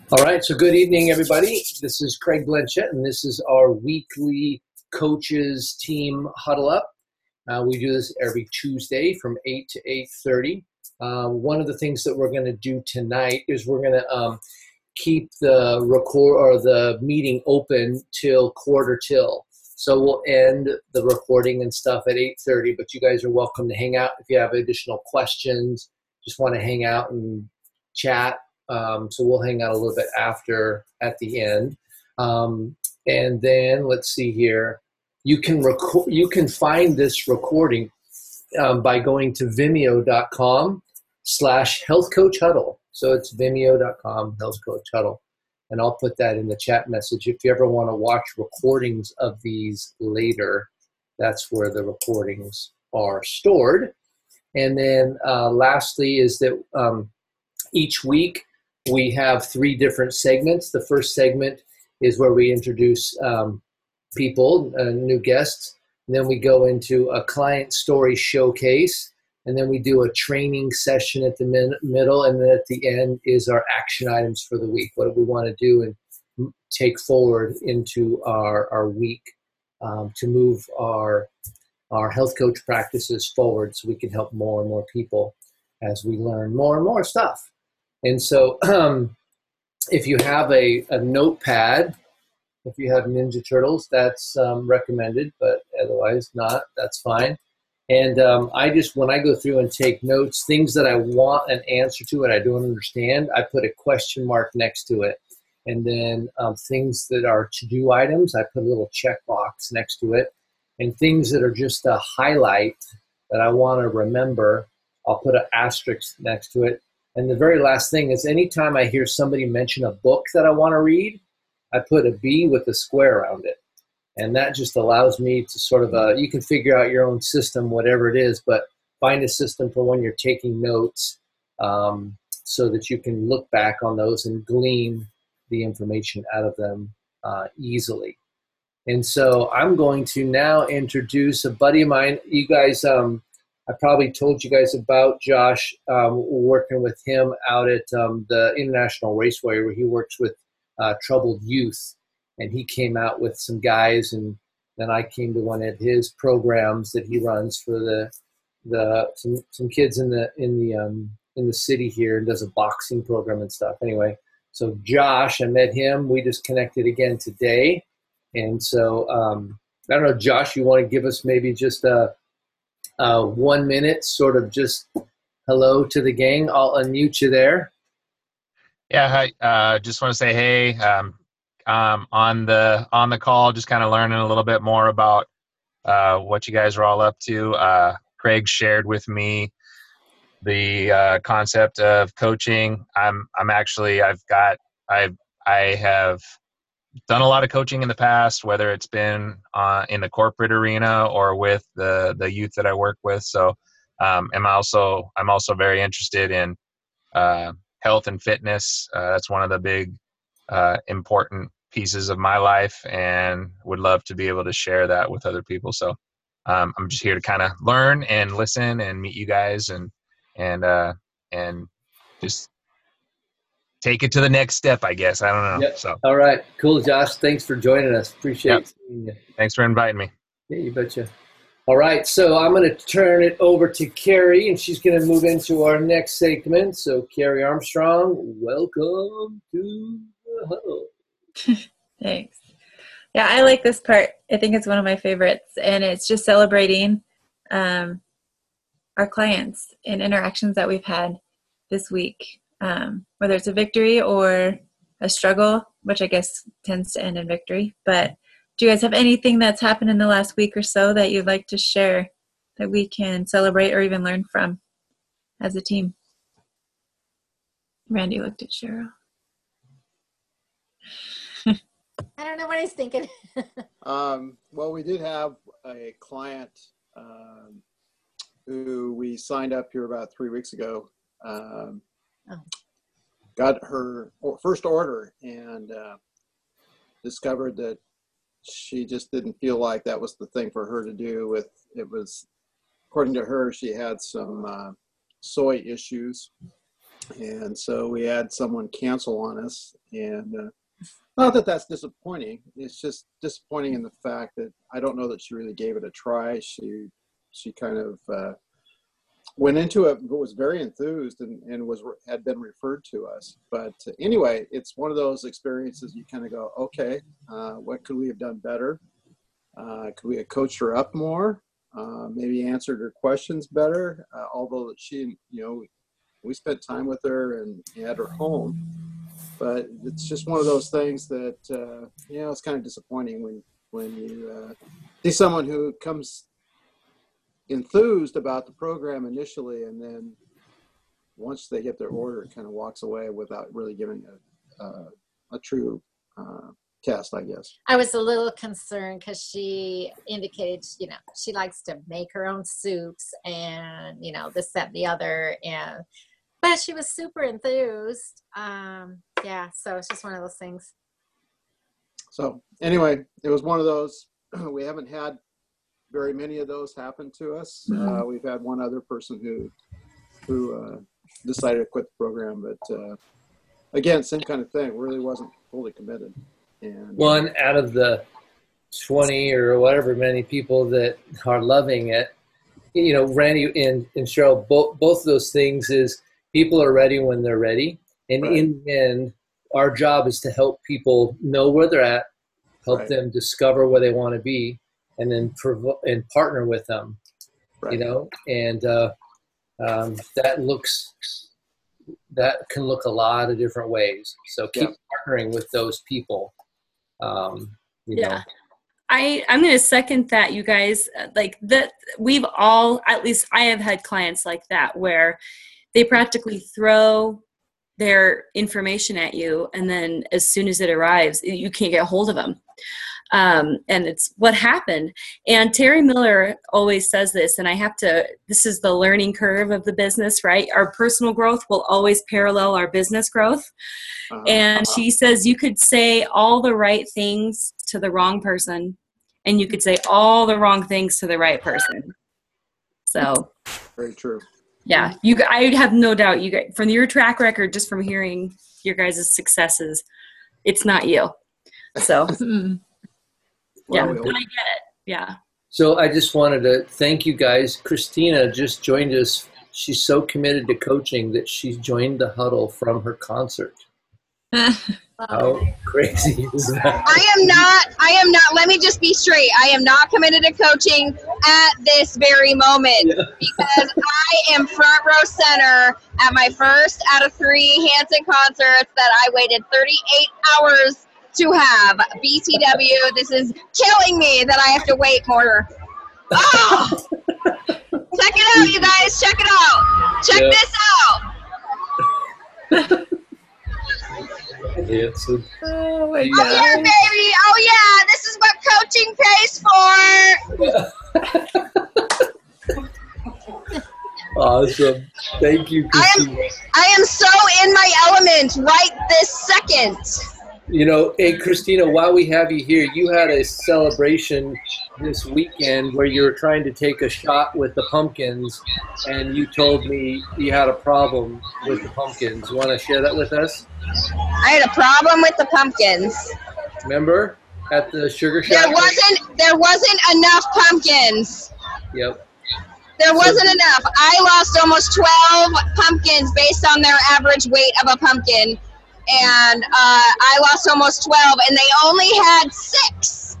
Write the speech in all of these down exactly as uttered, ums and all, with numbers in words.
All right, so good evening, everybody. This is Craig Blanchett, and this is our weekly coaches team huddle up. Uh, we do this every Tuesday from eight to eight thirty. Uh, one of the things that we're going to do tonight is we're going to um, keep the record or the meeting open till quarter till. So we'll end the recording and stuff at eight thirty, but you guys are welcome to hang out if you have additional questions, just want to hang out and chat. Um, so we'll hang out a little bit after at the end. Um, and then let's see here. You can record, you can find this recording um, by going to vimeo.com slash health coach huddle. So it's vimeo.com health coach huddle. And I'll put that in the chat message. If you ever want to watch recordings of these later, that's where the recordings are stored. And then uh, lastly is that um, each week we have three different segments. The first segment is where we introduce um, people, uh, new guests. And then we go into a client story showcase. And then we do a training session at the min- middle. And then at the end is our action items for the week. What do we want to do and take forward into our, our week um, to move our, our health coach practices forward so we can help more and more people as we learn more and more stuff. And so um, if you have a, a notepad, if you have Ninja Turtles, that's um, recommended, but otherwise not, that's fine. And um, I just, when I go through and take notes, things that I want an answer to and I don't understand, I put a question mark next to it. And then um, things that are to-do items, I put a little checkbox next to it. And things that are just a highlight that I want to remember, I'll put an asterisk next to it. And the very last thing is anytime I hear somebody mention a book that I want to read, I put a B with a square around it. And that just allows me to sort of, uh, you can figure out your own system, whatever it is, but find a system for when you're taking notes um, so that you can look back on those and glean the information out of them uh, easily. And so I'm going to now introduce a buddy of mine. You guys, um, I probably told you guys about Josh, um, working with him out at um, the International Raceway where he works with uh, troubled youth. And he came out with some guys, and then I came to one of his programs that he runs for the the some, some kids in the in the um, in the city here, and does a boxing program and stuff. Anyway, so Josh, I met him. We just connected again today, and so um, I don't know, Josh, you want to give us maybe just a, a one minute sort of just hello to the gang? I'll unmute you there. Yeah, hi. Uh, just want to say hey. Um, Um, on the on the call, just kind of learning a little bit more about uh, what you guys are all up to. Uh, Craig shared with me the uh, concept of coaching. I'm I'm actually I've got I've I have done a lot of coaching in the past, whether it's been uh, in the corporate arena or with the the youth that I work with. So um, I'm also I'm also very interested in uh, health and fitness. Uh, that's one of the big uh, important pieces of my life, and would love to be able to share that with other people. So um, I'm just here to kind of learn and listen and meet you guys and and uh, and just take it to the next step, I guess. I don't know. Yep. So All right. Cool, Josh. Thanks for joining us. Appreciate yep. seeing you. Thanks for inviting me. Yeah, you betcha. All right, so I'm going to turn it over to Carrie, and she's going to move into our next segment. So, Carrie Armstrong, welcome to the huddle. Thanks. Yeah, I like this part. I think it's one of my favorites, and it's just celebrating um, our clients and interactions that we've had this week, um, whether it's a victory or a struggle, which I guess tends to end in victory. But do you guys have anything that's happened in the last week or so that you'd like to share that we can celebrate or even learn from as a team? Randy looked at Cheryl. I don't know what he's thinking. um, well, we did have a client um, who we signed up here about three weeks ago. Um, oh. Got her first order and uh, discovered that she just didn't feel like that was the thing for her to do. With it was, according to her, she had some uh, soy issues, And so we had someone cancel on us, and uh, not that that's disappointing. It's just disappointing in the fact that I don't know that she really gave it a try. She she kind of uh, went into it, but was very enthused and, and was had been referred to us. But anyway, it's one of those experiences you kind of go, okay, uh, what could we have done better? Uh, could we have coached her up more? Uh, maybe answered her questions better? Uh, although she, you know, we spent time with her and had her home. But it's just one of those things that, uh, you know, it's kind of disappointing when, when you uh, see someone who comes enthused about the program initially, and then once they get their order, it kind of walks away without really giving a, a, a true uh, test, I guess. I was a little concerned because she indicated, you know, she likes to make her own soups and, you know, this, that, and the other. And, but she was super enthused. Um, yeah, so it's just one of those things. So anyway, it was one of those. We haven't had very many of those happen to us. Uh, we've had one other person who who uh, decided to quit the program, but uh, again, same kind of thing. Really wasn't fully committed. And one out of the twenty or whatever many people that are loving it, you know, Randy and, and Cheryl, both both of those things is people are ready when they're ready, and right. in the end, our job is to help people know where they're at, help right. them discover where they want to be, and then provo- and partner with them, right. you know, and uh, um, that looks, that can look a lot of different ways. So keep yeah. partnering with those people. Um, you yeah. know. I, I'm going to second that, you guys. Like that, we've all, at least I have had clients like that where they practically throw their information at you, and then as soon as it arrives, you can't get a hold of them. Um, and it's what happened. And Terry Miller always says this, and I have to, this is the learning curve of the business, right? Our personal growth will always parallel our business growth. Uh-huh. And she says you could say all the right things to the wrong person, and you could say all the wrong things to the right person. So very true. Yeah, you. I have no doubt you guys, from your track record, just from hearing your guys' successes, it's not you. So, yeah, Well, and I get it. Yeah. So I just wanted to thank you guys. Christina just joined us. She's so committed to coaching that she's joined the huddle from her concert. How crazy is that? I am not, I am not, let me just be straight. I am not committed to coaching at this very moment yeah. because I am front row center at my first out of three Hanson concerts that I waited thirty-eight hours to have. B T W, this is killing me that I have to wait more. Oh! Check it out, you guys. Check it out. Check yeah. this out. Yeah, so, oh, my God. Oh, yeah, baby. Oh, yeah. This is what coaching pays for. Awesome. Thank you, Christina. I am, I am so in my element right this second. You know, hey, Christina, while we have you here, you had a celebration this weekend where you were trying to take a shot with the pumpkins, and you told me you had a problem with the pumpkins. You want to share that with us? I had a problem with the pumpkins. Remember at the sugar shop? There wasn't, there wasn't enough pumpkins. Yep. There wasn't so, enough. I lost almost twelve pumpkins based on their average weight of a pumpkin. And uh, I lost almost twelve, and they only had six.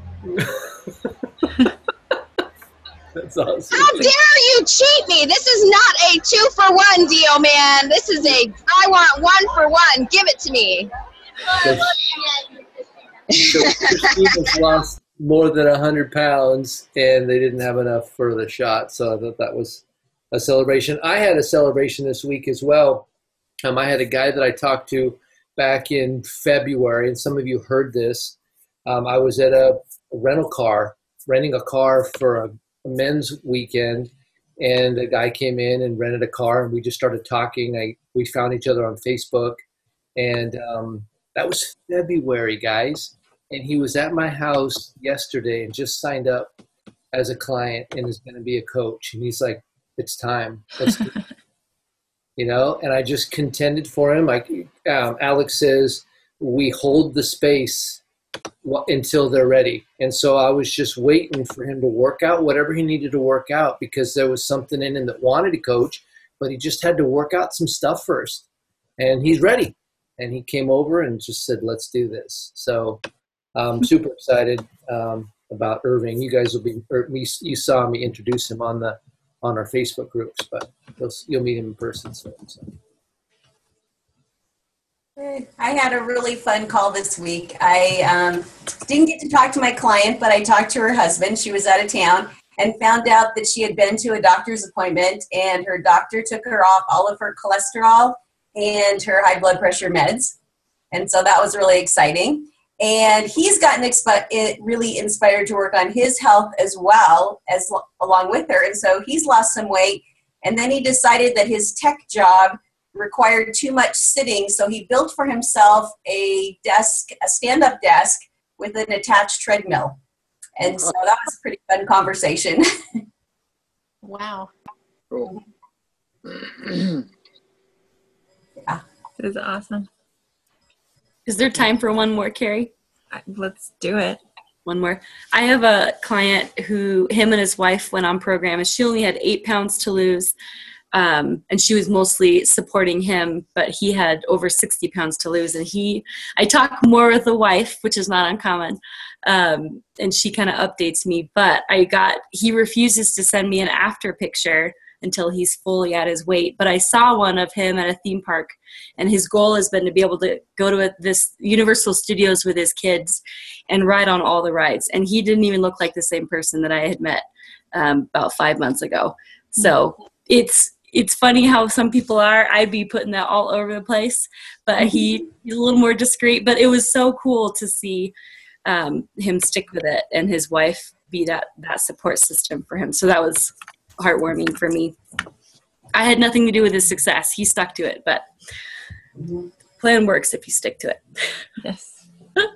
That's awesome. How dare you cheat me? This is not a two for one deal, man. This is a, I want one for one. Give it to me. So, so Christina's lost more than one hundred pounds, and they didn't have enough for the shot, so I thought that was a celebration. I had a celebration this week as well. Um, I had a guy that I talked to back in February, and some of you heard this. Um, I was at a, a rental car, renting a car for a, a men's weekend, and a guy came in and rented a car, and we just started talking. I we found each other on Facebook, and um, that was February, guys. And he was at my house yesterday and just signed up as a client and is going to be a coach. And he's like, "It's time." Let's do it. you know, and I just contended for him. Like um, Alex says, we hold the space until they're ready. And so I was just waiting for him to work out whatever he needed to work out, because there was something in him that wanted to coach, but he just had to work out some stuff first. And he's ready. And he came over and just said, let's do this. So I'm super excited um, about Irving. You guys will be, or me, you saw me introduce him on the on our Facebook groups, but you'll, you'll meet him in person soon. So. I had a really fun call this week. I um, didn't get to talk to my client, but I talked to her husband. She was out of town and found out that she had been to a doctor's appointment, and her doctor took her off all of her cholesterol and her high blood pressure meds. And so that was really exciting. And he's gotten expi- it really inspired to work on his health as well as along with her. And so he's lost some weight. And then he decided that his tech job required too much sitting. So he built for himself a desk, a stand-up desk with an attached treadmill. And so that was a pretty fun conversation. Wow. Cool. Yeah. This is awesome. Is there time for one more, Carrie? Let's do it. One more. I have a client who, him and his wife went on program, and she only had eight pounds to lose. Um, and she was mostly supporting him, but he had over sixty pounds to lose. And he, I talk more with the wife, which is not uncommon. Um, and she kind of updates me, but I got, he refuses to send me an after picture until he's fully at his weight. But I saw one of him at a theme park, and his goal has been to be able to go to a, this Universal Studios with his kids and ride on all the rides. And he didn't even look like the same person that I had met um, about five months ago. So it's, it's funny how some people are. I'd be putting that all over the place, but he, he's a little more discreet. But it was so cool to see um, him stick with it, and his wife be that, that support system for him. So that was heartwarming for me. I had nothing to do with his success. He stuck to it, but plan works if you stick to it. Yes.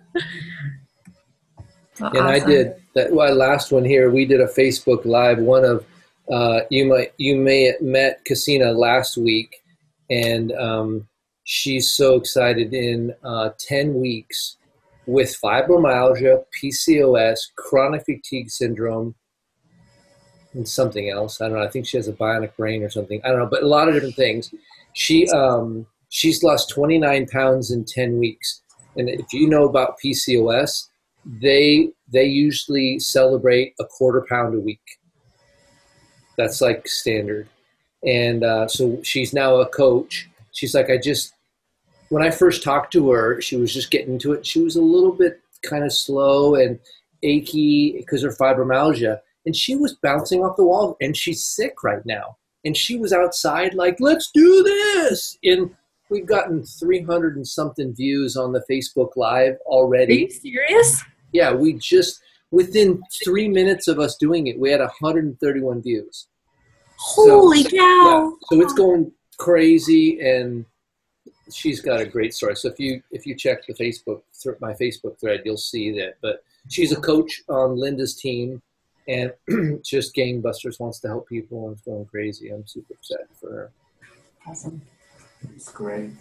Well, and awesome. I did that. Well, last one here, we did a Facebook Live. One of uh, you might you may have met Cassina last week, and um, she's so excited. In uh, ten weeks, with fibromyalgia, P C O S, chronic fatigue syndrome, and something else. I don't know. I think she has a bionic brain or something. I don't know, but a lot of different things. She um, she's lost twenty-nine pounds in ten weeks. And if you know about P C O S, they they usually celebrate a quarter pound a week. That's like standard. And uh, so she's now a coach. She's like, I just, when I first talked to her, she was just getting into it. She was a little bit kind of slow and achy because of fibromyalgia. And she was bouncing off the wall, and she's sick right now. And she was outside like, let's do this. And we've gotten three hundred and something views on the Facebook Live already. Are you serious? Yeah, we just, within three minutes of us doing it, we had one hundred thirty-one views. Holy so, cow. Yeah, so it's going crazy, and she's got a great story. So if you if you check the Facebook, my Facebook thread, you'll see that. But she's a coach on Linda's team. And just gangbusters, wants to help people, and it's going crazy. I'm super excited for her. Awesome. It's great.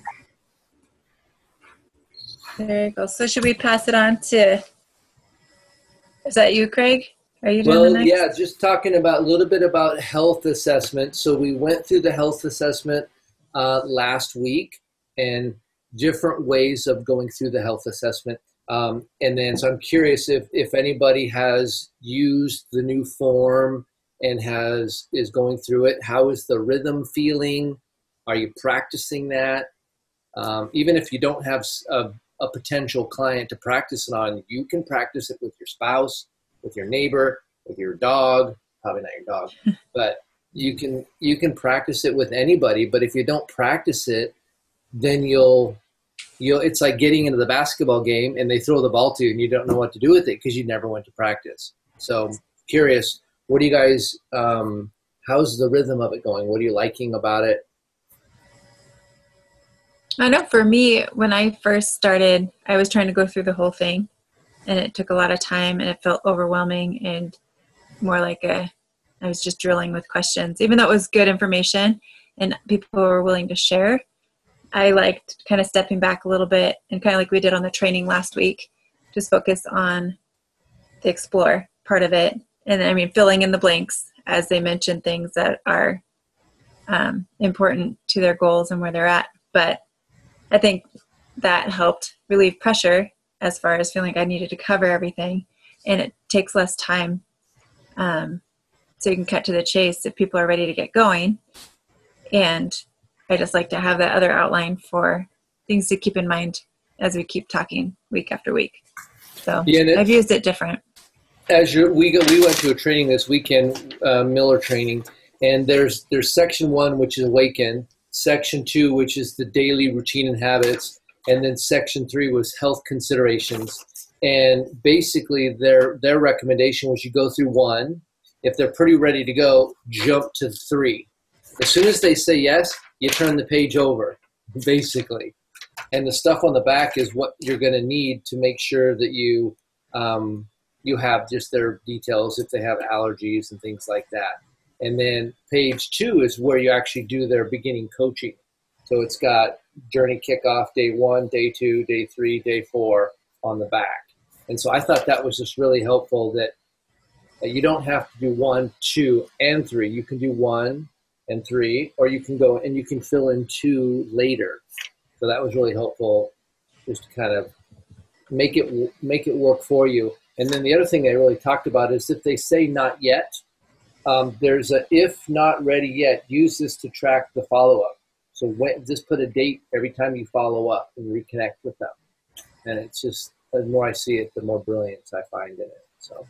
There you go. So should we pass it on to, is that you, Craig? Are you doing well, the next? yeah, just talking about a little bit about health assessment. So we went through the health assessment uh, last week, and different ways of going through the health assessment. Um, and then, so I'm curious if, if anybody has used the new form and has is going through it. How is the rhythm feeling? Are you practicing that? Um, even if you don't have a, a potential client to practice it on, you can practice it with your spouse, with your neighbor, with your dog. Probably not your dog, but you can you can practice it with anybody. But if you don't practice it, then you'll You know, it's like getting into the basketball game and they throw the ball to you and you don't know what to do with it because you never went to practice. So curious, what do you guys, um, how's the rhythm of it going? What are you liking about it? I know for me, when I first started, I was trying to go through the whole thing, and it took a lot of time, and it felt overwhelming and more like a, I was just drilling with questions, even though it was good information. and people were willing to share, I liked kind of stepping back a little bit and kind of like we did on the training last week, just focus on the explore part of it. And I mean, filling in the blanks as they mention things that are um, important to their goals and where they're at. But I think that helped relieve pressure as far as feeling like I needed to cover everything, and it takes less time. Um, so you can cut to the chase if people are ready to get going. And I just like to have that other outline for things to keep in mind as we keep talking week after week. So yeah, it, I've used it different. As you, we go, we went to a training this weekend, uh, Miller training, and there's there's section one, which is awaken, section two, which is the daily routine and habits, and then section three was health considerations. And basically their their recommendation was you go through one. If they're pretty ready to go, jump to three. As soon as they say yes, you turn the page over, basically. And the stuff on the back is what you're going to need to make sure that you um, you have just their details if they have allergies and things like that. And then page two is where you actually do their beginning coaching. So it's got journey kickoff, day one, day two, day three, day four on the back. And so I thought that was just really helpful that you don't have to do one, two, and three. You can do one and three, or you can go and you can fill in two later. So that was really helpful, just to kind of make it make it work for you. And then the other thing I really talked about is if they say not yet, um, there's a if not ready yet, use this to track the follow-up. So when, just put a date every time you follow up and reconnect with them. And it's just, the more I see it, the more brilliance I find in it. So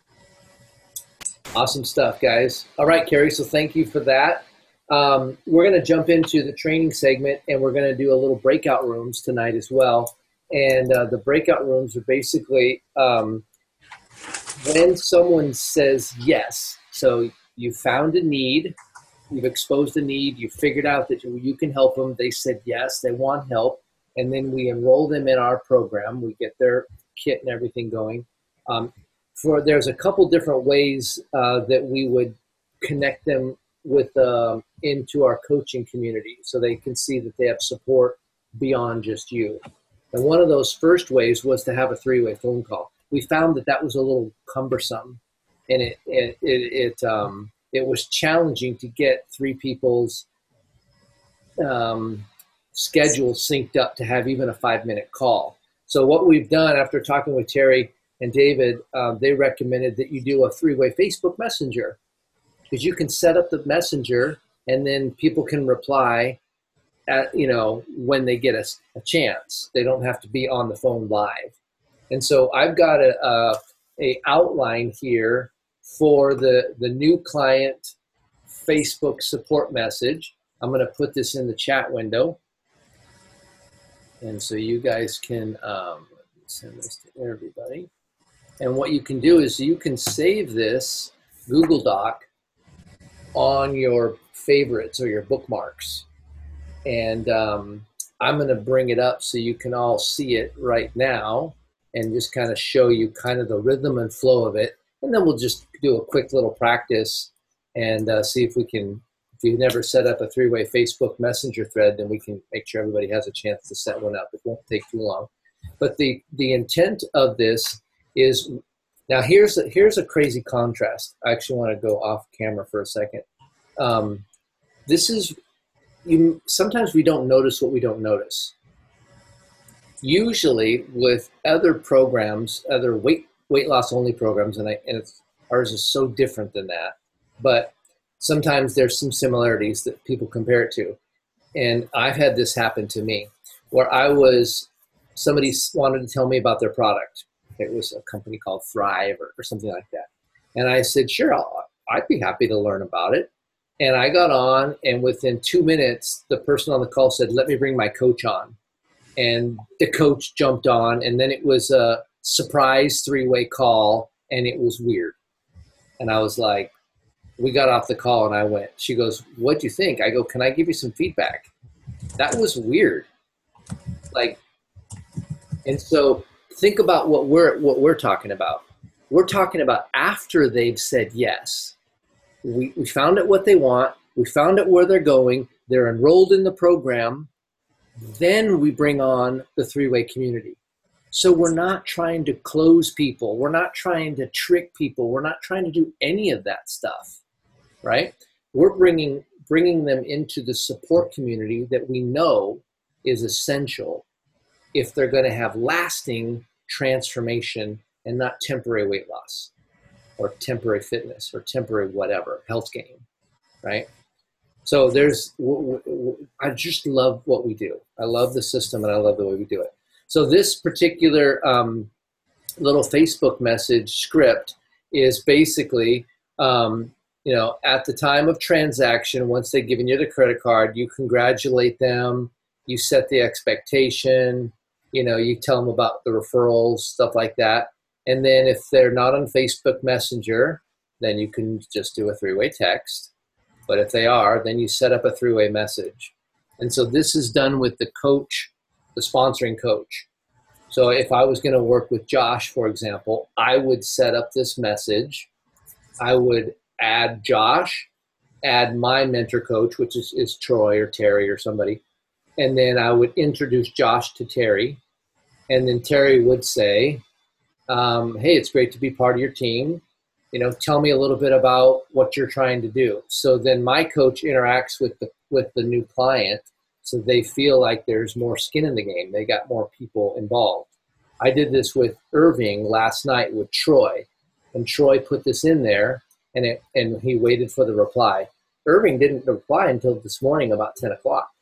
awesome stuff, guys. All right, Carrie, so thank you for that. Um, we're going to jump into the training segment, and we're going to do a little breakout rooms tonight as well. And uh, the breakout rooms are basically um, when someone says yes. So you found a need, you've exposed a need, you figured out that you can help them. They said yes, they want help. And then we enroll them in our program. We get their kit and everything going. Um, for there's a couple different ways uh, that we would connect them with uh, into our coaching community, so they can see that they have support beyond just you. And one of those first ways was to have a three-way phone call. We found that that was a little cumbersome, and it it it it, um, it was challenging to get three people's um, schedules synced up to have even a five-minute call. So what we've done after talking with Terry and David, um, they recommended that you do a three-way Facebook Messenger, because you can set up the messenger and then people can reply at, you know, when they get a, a chance. They don't have to be on the phone live. And so I've got a, a, a outline here for the, the new client Facebook support message. I'm going to put this in the chat window. And so you guys can um, send this to everybody. And what you can do is you can save this Google Doc on your favorites or your bookmarks. And um, I'm going to bring it up so you can all see it right now and just kind of show you kind of the rhythm and flow of it. And then we'll just do a quick little practice and uh, see if we can, if you've never set up a three-way Facebook Messenger thread, then we can make sure everybody has a chance to set one up. It won't take too long. But the, the intent of this is, now here's a, here's a crazy contrast. I actually want to go off camera for a second. Um, this is, you, sometimes we don't notice what we don't notice. Usually with other programs, other weight weight loss only programs, and, I, and it's, ours is so different than that, but sometimes there's some similarities that people compare it to. And I've had this happen to me where I was, somebody wanted to tell me about their product. It was a company called Thrive or, or something like that. And I said, sure, I'll, I'd be happy to learn about it. And I got on, and within two minutes, the person on the call said, let me bring my coach on. And the coach jumped on, and then it was a surprise three-way call, and it was weird. And I was like, we got off the call, and I went, she goes, what'd you think? I go, can I give you some feedback? That was weird. Like, and so think about what we're, what we're talking about. We're talking about after they've said yes. We, we found out what they want. We found out where they're going. they're enrolled in the program, then we bring on the three-way community. So we're not trying to close people. We're not trying to trick people. We're not trying to do any of that stuff, right? We're bringing, bringing them into the support community that we know is essential if they're going to have lasting transformation and not temporary weight loss or temporary fitness or temporary whatever, health gain, right? So there's, I just love what we do. I love the system and I love the way we do it. So this particular um, little Facebook message script is basically, um, you know, at the time of transaction, once they've given you the credit card, you congratulate them, you set the expectation, you know, you tell them about the referrals, stuff like that. And then if they're not on Facebook Messenger, then you can just do a three-way text. But if they are, then you set up a three-way message. And so this is done with the coach, the sponsoring coach. So if I was going to work with Josh, for example, I would set up this message. I would add Josh, add my mentor coach, which is, is Troy or Terry or somebody. And then I would introduce Josh to Terry. And then Terry would say, um, hey, it's great to be part of your team. You know, tell me a little bit about what you're trying to do. So then my coach interacts with the, with the new client so they feel like there's more skin in the game. They got more people involved. I did this with Irving last night with Troy. And Troy put this in there, and, it, and he waited for the reply. Irving didn't reply until this morning about ten o'clock.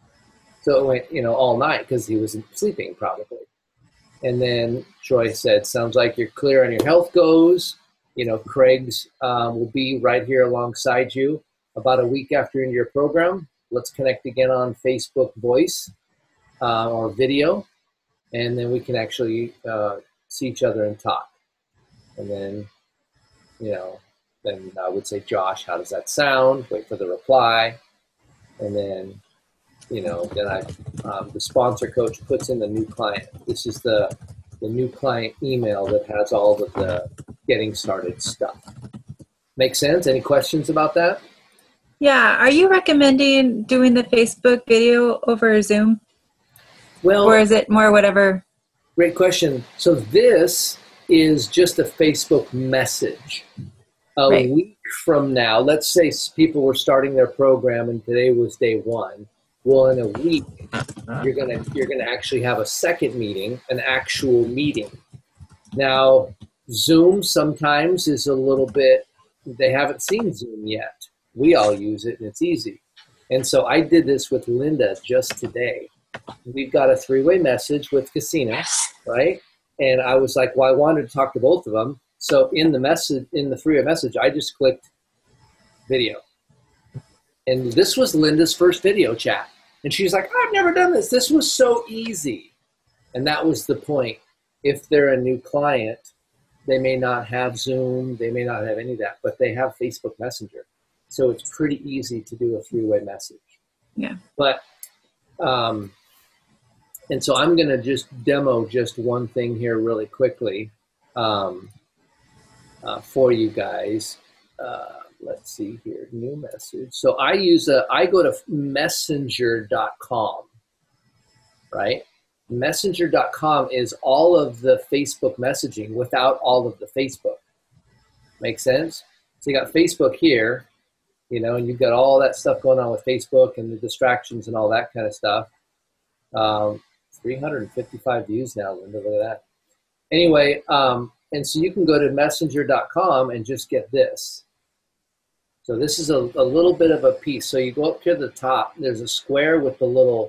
So it went, you know, all night because he was sleeping probably. And then Troy said, sounds like you're clear on your health goals. You know, Craig's um, will be right here alongside you about a week after you're in your program. Let's connect again on Facebook Voice uh, or video, and then we can actually uh, see each other and talk. And then, you know, then I would say, Josh, how does that sound? Wait for the reply. And then, you know, then I, um, the sponsor coach puts in the new client. This is the, the new client email that has all of the getting started stuff. Make sense? Any questions about that? Yeah. Are you recommending doing the Facebook video over Zoom? Well, or is it more whatever? Great question. So this is just a Facebook message. A Right. week from now, let's say people were starting their program and today was day one. Well, in a week, you're gonna you're gonna actually have a second meeting, an actual meeting. Now, Zoom sometimes is a little bit, they haven't seen Zoom yet. We all use it and it's easy. And so I did this with Linda just today. We've got a three-way message with Casina, right? And I was like, well, I wanted to talk to both of them. So in the message, in the three-way message, I just clicked video. And this was Linda's first video chat. And she's like, I've never done this. This was so easy. And that was the point. If they're a new client, they may not have Zoom. They may not have any of that, but they have Facebook Messenger. So it's pretty easy to do a three-way message. Yeah. But, um, and so I'm going to just demo just one thing here really quickly um, uh, for you guys. Uh, let's see here, new message. So I use a, I go to messenger dot com, right? messenger dot com is all of the Facebook messaging without all of the Facebook. Make sense? So you got Facebook here, you know, and you've got all that stuff going on with Facebook and the distractions and all that kind of stuff. Um, three hundred fifty-five views now, Linda, look at that. Anyway, um, and so you can go to messenger dot com and just get this. So this is a, a little bit of a piece. So you go up to the top, there's a square with the little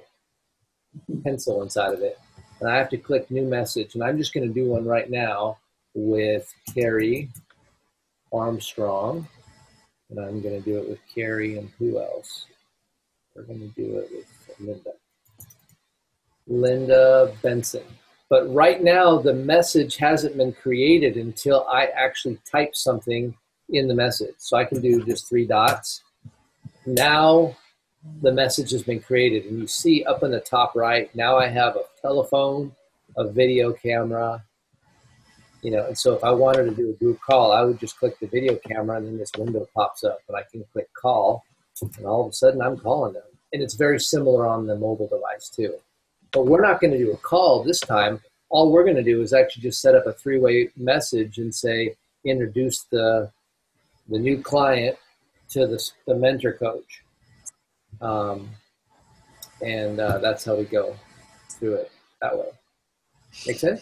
pencil inside of it. And I have to click new message. And I'm just going to do one right now with Carrie Armstrong. And I'm going to do it with Carrie and who else? We're going to do it with Linda. Linda Benson. But right now, the message hasn't been created until I actually type something in the message. So I can do just three dots. Now the message has been created. And you see up in the top right, now I have a telephone, a video camera, you know, and so if I wanted to do a group call, I would just click the video camera and then this window pops up and I can click call and all of a sudden I'm calling them. and it's very similar on the mobile device too. But we're not going to do a call this time. All we're going to do is actually just set up a three-way message and say, introduce the the new client to the, the mentor coach. Um, and uh, that's how we go through it that way. Make sense?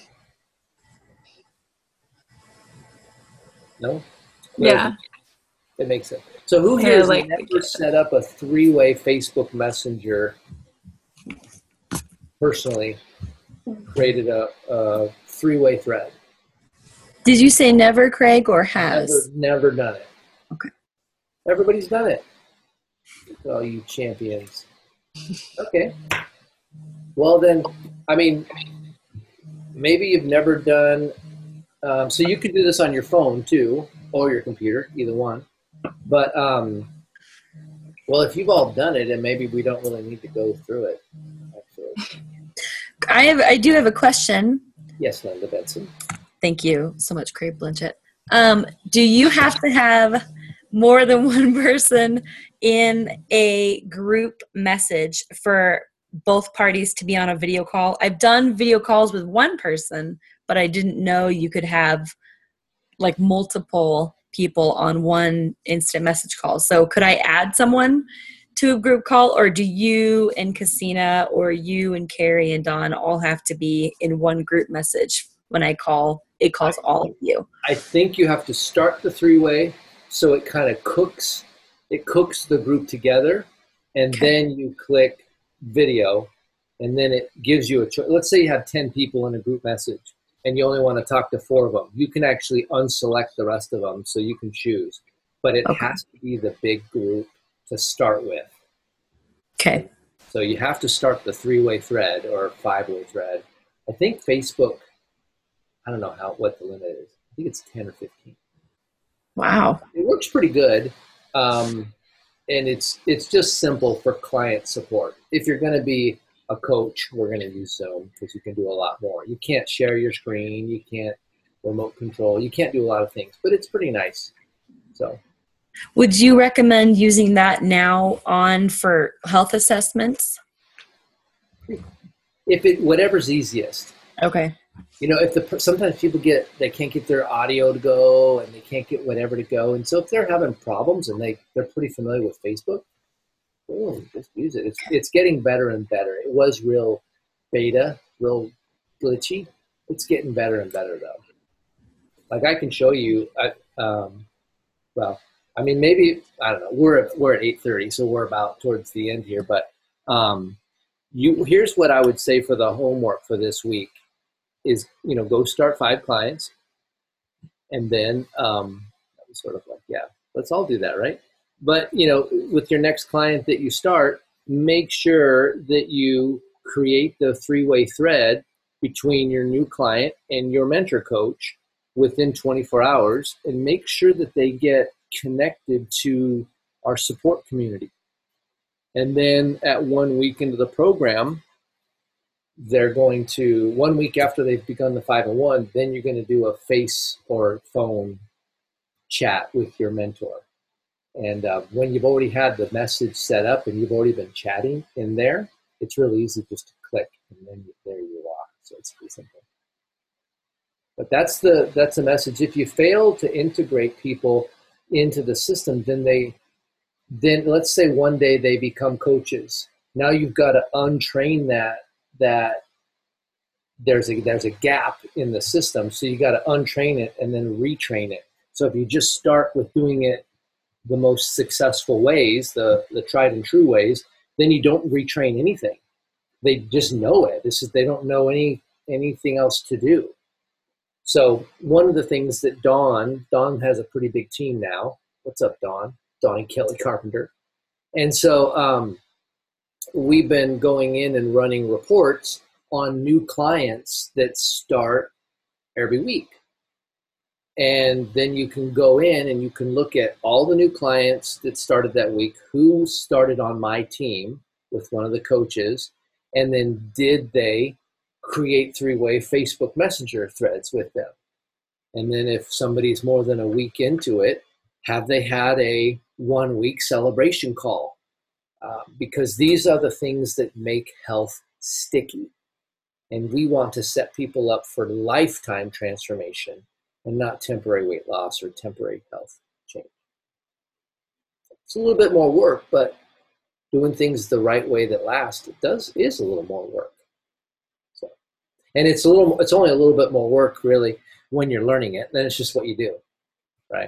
No? Yeah. It makes sense. So who here Yeah, has like- never set up a three-way Facebook Messenger personally, created a, a three-way thread? Did you say never, Craig, or has? Never, never done it. Okay. Everybody's done it. All you champions. Okay. Well then, I mean, maybe you've never done, um, so you could do this on your phone too, or your computer, either one. But, um, well, if you've all done it, and maybe we don't really need to go through it, actually. I have. I do have a question. Yes, Linda Benson. Thank you so much, Craig Blanchett. Um, do you have to have more than one person in a group message for both parties to be on a video call? I've done video calls with one person, but I didn't know you could have like multiple people on one instant message call. So could I add someone to a group call, or do you and Cassina or you and Carrie and Don all have to be in one group message when I call? It calls all of you. I think you have to start the three-way so it kind of cooks, it cooks the group together, and Okay. then you click video, and then it gives you a choice. Let's say you have ten people in a group message, and you only want to talk to four of them. You can actually unselect the rest of them, so you can choose. But it Okay. has to be the big group to start with. Okay. So you have to start the three-way thread or five-way thread. I think Facebook, I don't know how what the limit is. I think it's ten or fifteen. Wow. It works pretty good, um, and it's it's just simple for client support. If you're going to be a coach, we're going to use Zoom because you can do a lot more. You can't share your screen, you can't remote control, you can't do a lot of things, but it's pretty nice. So, Would you recommend using that now on for health assessments? if it whatever's easiest. Okay. You know, if the sometimes people get they can't get their audio to go and they can't get whatever to go, and so if they're having problems and they they're pretty familiar with Facebook, oh, just use it. It's it's getting better and better. It was real beta, real glitchy. It's getting better and better though. Like I can show you. I, um, well, I mean, maybe I don't know. We're at, we're at eight thirty, so we're about towards the end here. But um, you here's what I would say for the homework for this week. Is, you know, go start five clients, and then um, that was sort of like, yeah, let's all do that, right? But, you know, with your next client that you start, make sure that you create the three-way thread between your new client and your mentor coach within twenty-four hours, and make sure that they get connected to our support community. And then at one week into the program, they're going to, one week after they've begun the five and one, then you're going to do a face or phone chat with your mentor. And uh, when you've already had the message set up and you've already been chatting in there, it's really easy just to click and then there you are. So it's pretty simple. But that's the that's the message. If you fail to integrate people into the system, then they, then let's say one day they become coaches. Now you've got to untrain that that there's a there's a gap in the system, so you got to untrain it and then retrain it. So if you just start with doing it the most successful ways, the the tried and true ways, then you don't retrain anything. They just know it. This is they don't know any anything else to do. So one of the things that Dawn Dawn has a pretty big team now. What's up, Dawn? Dawn and Kelly Carpenter. And so um, we've been going in and running reports on new clients that start every week. And then you can go in and you can look at all the new clients that started that week, who started on my team with one of the coaches, and then did they create three-way Facebook Messenger threads with them? And then if somebody's more than a week into it, have they had a one-week celebration call uh, because these are the things that make health sticky. And we want to set people up for lifetime transformation and not temporary weight loss or temporary health change. It's a little bit more work, but doing things the right way that last, it does is a little more work. So, and it's a little, it's only a little bit more work really when you're learning it. Then it's just what you do, right?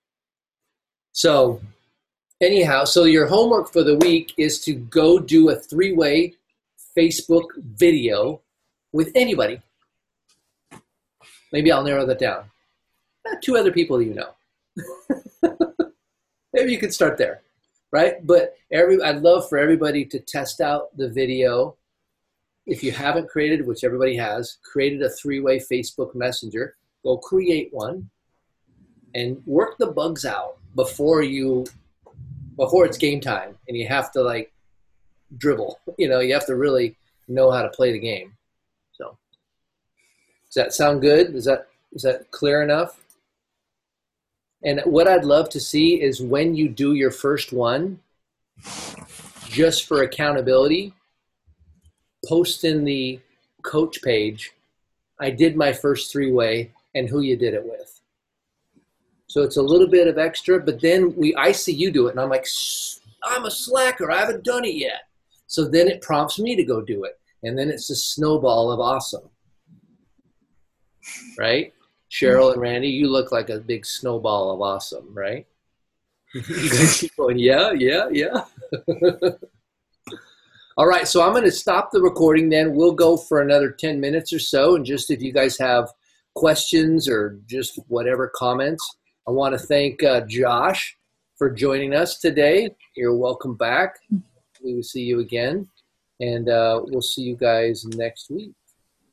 So anyhow, so your homework for the week is to go do a three-way Facebook video with anybody. Maybe I'll narrow that down. Eh, two other people you know. Maybe you could start there, right? But every I'd love for everybody to test out the video. If you haven't created, which everybody has, created a three-way Facebook Messenger, go create one and work the bugs out before you, before it's game time and you have to like dribble. You know, you have to really know how to play the game. So, does that sound good? Is that is that clear enough? And what I'd love to see is when you do your first one, just for accountability, post in the coach page, I did my first three-way and who you did it with. So it's a little bit of extra, but then we I see you do it and I'm like, I'm a slacker, I haven't done it yet. So then it prompts me to go do it. And then it's a snowball of awesome, right? Cheryl and Randy, you look like a big snowball of awesome, right? You guys keep going, yeah, yeah, yeah. All right, so I'm going to stop the recording then. We'll go for another ten minutes or so. And just if you guys have questions or just whatever comments, I want to thank uh, Josh for joining us today. You're welcome back. We will see you again. And uh, we'll see you guys next week.